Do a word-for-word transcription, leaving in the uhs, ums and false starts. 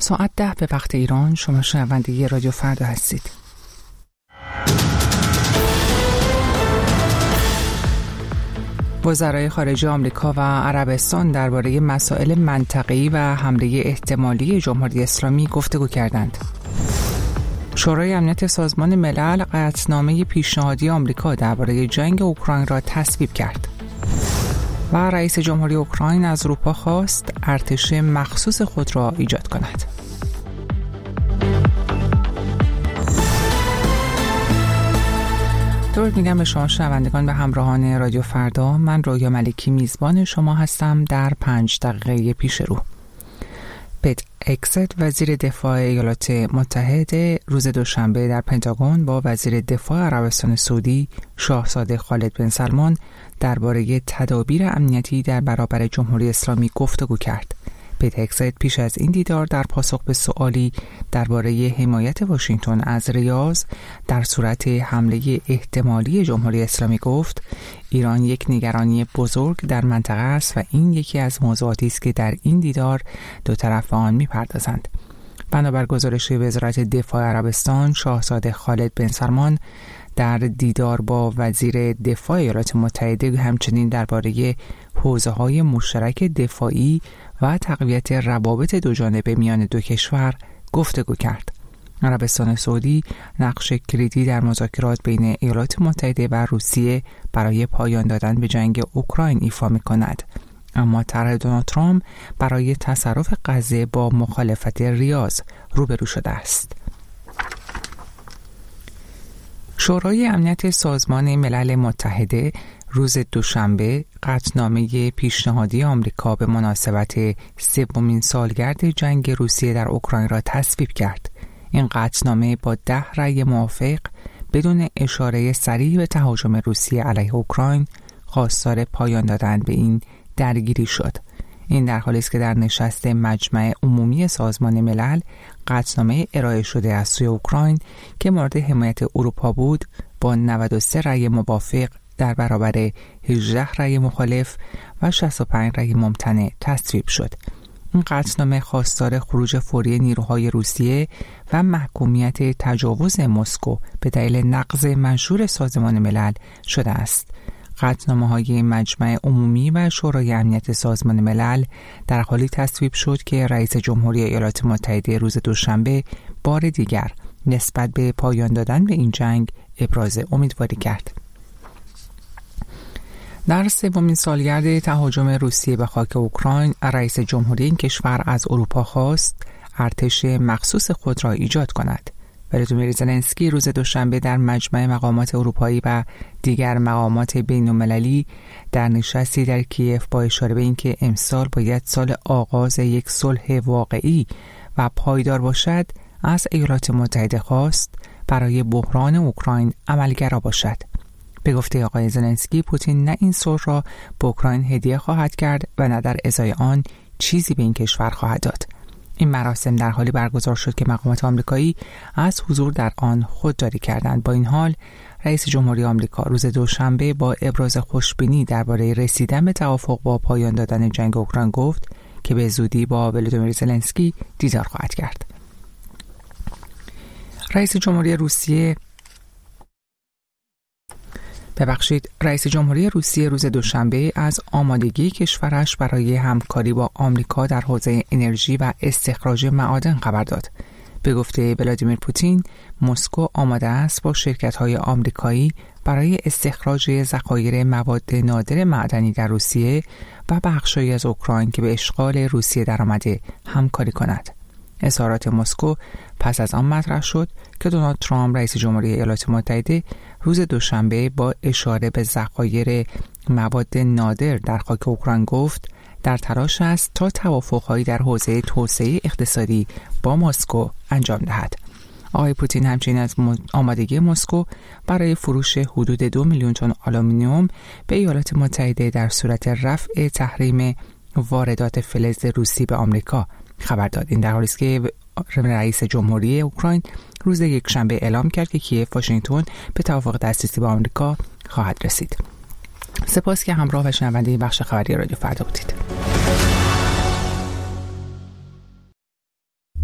ساعت ده به وقت ایران شما شنونده رادیو فردا هستید. وزرای خارجه آمریکا و عربستان درباره مسائل منطقه‌ای و حمله احتمالی جمهوری اسلامی گفتگو کردند. شورای امنیت سازمان ملل قطعنامه پیشنهادی آمریکا درباره جنگ اوکراین را تصویب کرد. و رئیس جمهوری اوکراین از اروپا خواست ارتش مخصوص خود را ایجاد کند. درود میگم به شما شنوندگان و همراهان رادیو فردا. من رویا ملکی میزبان شما هستم در پنج دقیقه پیش رو. پیت هگست وزیر دفاع ایالات متحده روز دوشنبه در پنتاگون با وزیر دفاع عربستان سعودی شاهزاده خالد بن سلمان درباره تدابیر امنیتی در برابر جمهوری اسلامی گفتگو کرد. پیت هگست پیش از این دیدار در پاسخ به سوالی درباره حمایت واشنگتن از ریاض در صورت حمله احتمالی جمهوری اسلامی گفت: ایران یک نگرانی بزرگ در منطقه است و این یکی از موضوعاتی است که در این دیدار دو طرف آن می‌پردازند. بنابر گزارش وزارت دفاع عربستان، شاهزاده خالد بن سلمان در دیدار با وزیر دفاع ایالات متحده همچنین درباره حوزه‌های مشترک دفاعی و تقویت روابط دوجانبه میان دو کشور گفتگو کرد. عربستان سعودی نقش کلیدی در مذاکرات بین ایالات متحده و روسیه برای پایان دادن به جنگ اوکراین ایفا می‌کند، اما طرح دونالد ترامپ برای تصرف غزه با مخالفت ریاض روبرو شده است. شورای امنیت سازمان ملل متحده روز دوشنبه قطعنامه پیشنهادی آمریکا به مناسبت سومین سالگرد جنگ روسیه در اوکراین را تصویب کرد. این قطعنامه با ده رأی موافق بدون اشاره صریح به تهاجم روسیه علیه اوکراین خواستار پایان دادن به این درگیری شد. این در حالی است که در نشست مجمع عمومی سازمان ملل قطعنامه ارائه شده از سوی اوکراین که مورد حمایت اروپا بود با نود و سه رأی موافق در برابر هجده رأی مخالف و شصت و پنج رأی ممتنع تصویب شد. این قطعنامه خواستار خروج فوری نیروهای روسیه و محکومیت تجاوز مسکو به دلیل نقض منشور سازمان ملل شده است. قطعنامه‌های مجمع عمومی و شورای امنیت سازمان ملل در حالی تصویب شد که رئیس جمهوری ایالات متحده روز دوشنبه بار دیگر نسبت به پایان دادن به این جنگ ابراز امیدواری کرد. در سومین سالگرد تهاجم روسیه به خاک اوکراین، رئیس جمهوری این کشور از اروپا خواست ارتش مخصوص خود را ایجاد کند. ولادیمیر زلنسکی روز دوشنبه در مجمع مقامات اروپایی و دیگر مقامات بین‌المللی در نشستی در کیف با اشاره به اینکه امسال باید سال آغاز یک صلح واقعی و پایدار باشد، از ایالات متحده خواست برای بحران اوکراین عملگرا باشد. به گفته آقای زلنسکی، پوتین نه این صلح را به اوکراین هدیه خواهد کرد و نه در ازای آن چیزی به این کشور خواهد داد. این مراسم در حالی برگزار شد که مقامات آمریکایی از حضور در آن خودداری کردند. با این حال رئیس جمهوری آمریکا روز دوشنبه با ابراز خوشبینی درباره رسیدن به توافق با پایان دادن جنگ اوکراین گفت که به زودی با ولادیمیر زلنسکی دیدار خواهد کرد. رئیس جمهوری روسیه ببخشید رئیس جمهوری روسیه روز دوشنبه از آمادگی کشورش برای همکاری با آمریکا در حوزه انرژی و استخراج معادن خبر داد. به گفته ولادیمیر پوتین، مسکو آماده است با شرکت‌های آمریکایی برای استخراج ذخایر مواد نادر معدنی در روسیه و بخش‌هایی از اوکراین که به اشغال روسیه درآمده همکاری کند. اظهارات مسکو پس از آن مطرح شد که دونالد ترامپ رئیس جمهوری ایالات متحده روز دوشنبه با اشاره به ذخایر مواد نادر در خاک اوکراین گفت در تلاش است تا توافق‌هایی در حوزه توسعه اقتصادی با مسکو انجام دهد. آقای پوتین همچنین از آمادگی مسکو برای فروش حدود دو میلیون تن آلومینیوم به ایالات متحده در صورت رفع تحریم واردات فلز روسی به آمریکا خبر داد. این در حالی است که رئیس جمهوری اوکراین روز یکشنبه اعلام کرد که کیف واشنگتن به توافق دسترسی با آمریکا خواهد رسید. سپاس که همراه و شنونده بخش خبری رادیو فردا بودید.